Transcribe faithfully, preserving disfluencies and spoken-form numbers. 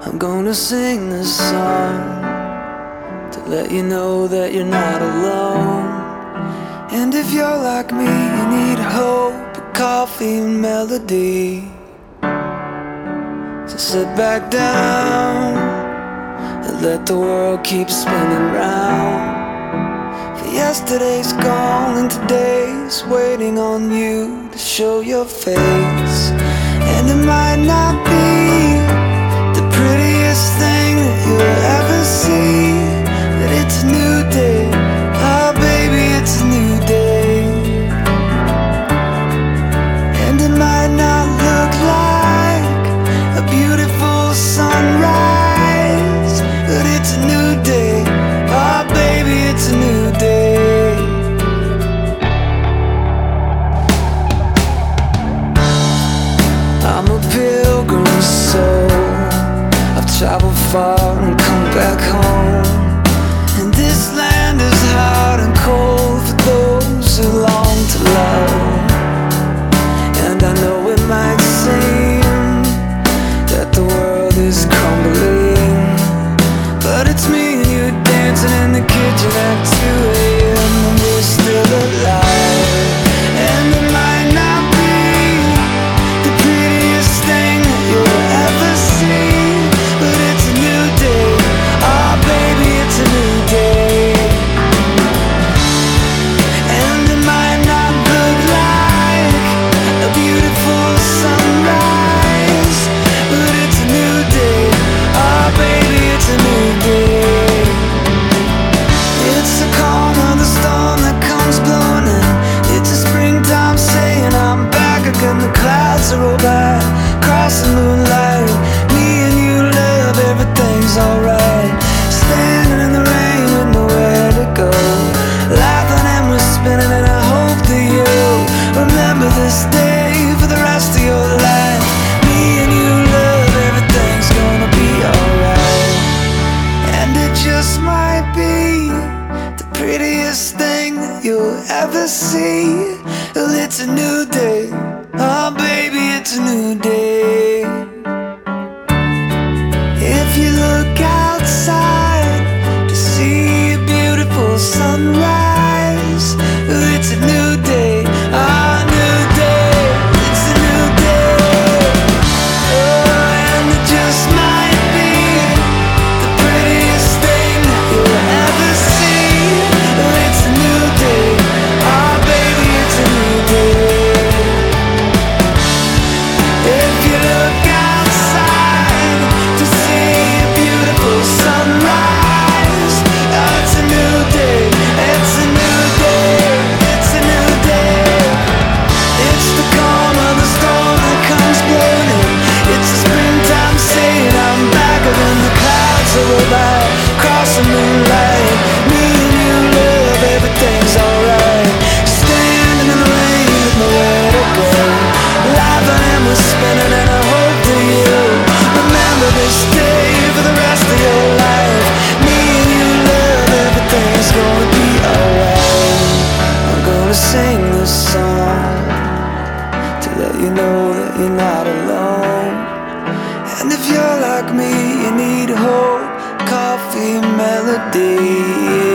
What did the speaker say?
I'm gonna sing this song to let you know that you're not alone. And if you're like me, you need hope, a coffee and melody. So sit back down and let the world keep spinning round. For yesterday's gone and today's waiting on you to show your face. And it might not be the prettiest thing that you'll ever see, but it's a new day, oh baby, it's a new day. And it might not look like a beautiful sunrise, but it's a new day, oh baby, it's a new day. I'm a pilgrim soul, I've traveled far and come back home. And this land is hot and cold for those who long to love. And I know it might seem that the world is crumbling, but it's me and you dancing in the kitchen at two a m and we're still alive. And it might not be the prettiest thing that you'll ever see, but it's a new day, oh baby, it's a new day. And it might not look like a beautiful sunrise, but it's a new day, oh baby, it's a new day. It's the calm of the storm that comes blowing in. It's a springtime saying I'm back again. The clouds are roll by, across the moonlight. Me and you, love, everything's alright. Standing in the rain with nowhere to go, laughing and we're spinning, and I hope that you'll remember this day for the rest of your life. Me and you, love, everything's gonna be alright. And it just might be the prettiest thing that you'll ever see. Well, it's a new day, oh baby, it's a new day. If you look outside to see a beautiful sunrise, well, it's a new day, oh new day, it's a new day. Oh, and it just might be the prettiest thing that you'll ever see. Well, it's a new day, oh baby, it's a new day. If you look outside to see a beautiful sunrise, oh, it's a new day, it's a new day, it's a new day. It's the calm of the storm that comes blowing in. It's the springtime saying I'm back again. The clouds are roll by, across the moonlight. Me and you, love, everything's alright. Standing in the rain with nowhere to go, laughing and we're spinning, and I hope that you remember this day for the rest of your life. Me and you, love, everything's gonna be alright. I'm gonna sing this song to let you know that you're not alone. And if you're like me, you need hope, coffee, melody.